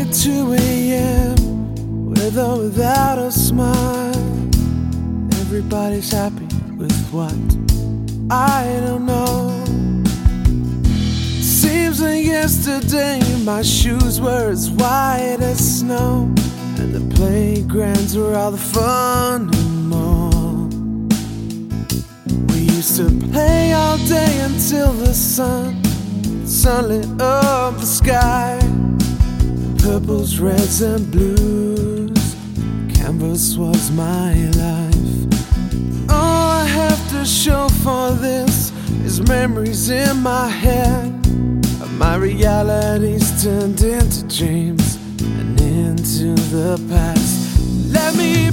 2 a.m. with or without a smile. Everybody's happy with what? I don't know. Seems like yesterday my shoes were as white as snow, and the playgrounds were all the fun and more. We used to play all day until the sun lit up the sky. Purples, reds and blues, canvas was my life. All I have to show for this is memories in my head of my realities turned into dreams and into the past. Let me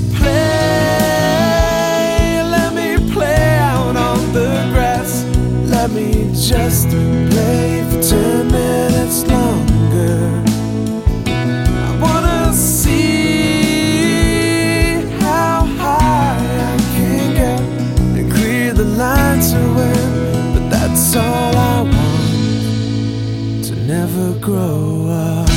play out on the grass. Let me just play for 10 minutes longer. I wanna see how high I can get and clear the lines to win. But that's all I want, to never grow up.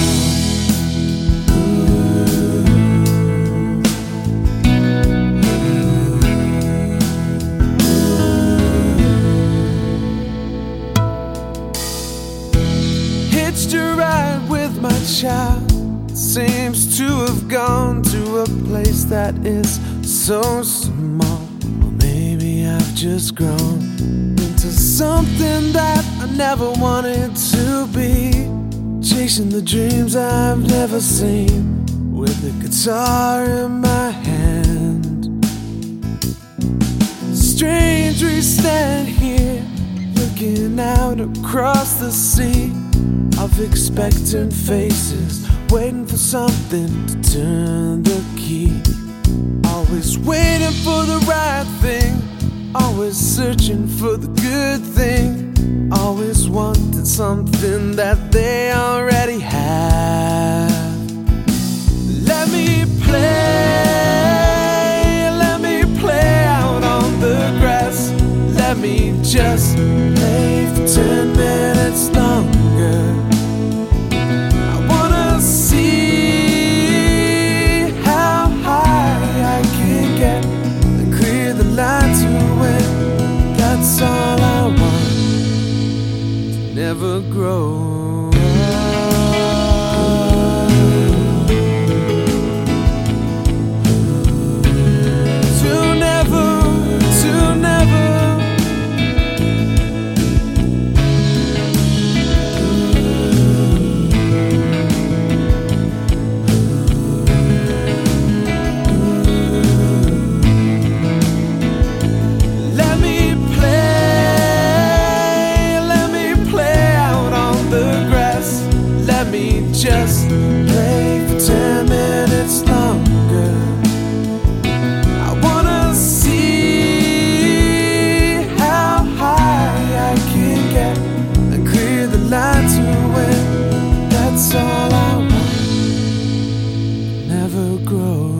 Hitched a ride with my child, seems to have gone to a place that is so small. Or maybe I've just grown into something that I never wanted to be, chasing the dreams I've never seen, with a guitar in my hand. Strange, we stand here looking out across the sea of expectant faces, waiting for something to turn the key. Always waiting for the right thing, always searching for the good thing, always wanting something that they already have. Let me play out on the grass. Let me just play for 10 minutes longer. That's all I want, to never grow just play for 10 minutes longer. I wanna see how high I can get and clear the line to win. That's all I want, never grow.